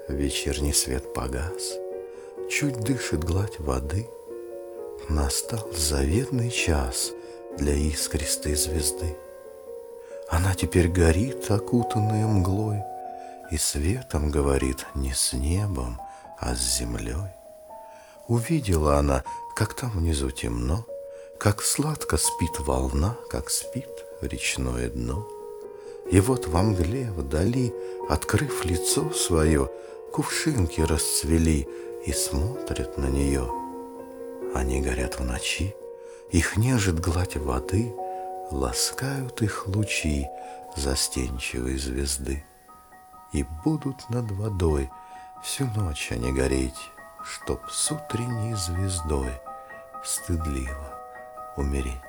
Вечерний свет погас, чуть дышит гладь воды. Настал заветный час для искристой звезды. Она теперь горит, окутанная мглой, и светом говорит не с небом, а с землей. Увидела она, как там внизу темно, как сладко спит волна, как спит речное дно. И вот во мгле вдали, открыв лицо свое, кувшинки расцвели и смотрят на нее. Они горят в ночи, их нежит гладь воды, ласкают их лучи застенчивой звезды. И будут над водой всю ночь они гореть, чтоб с утренней звездой стыдливо умереть.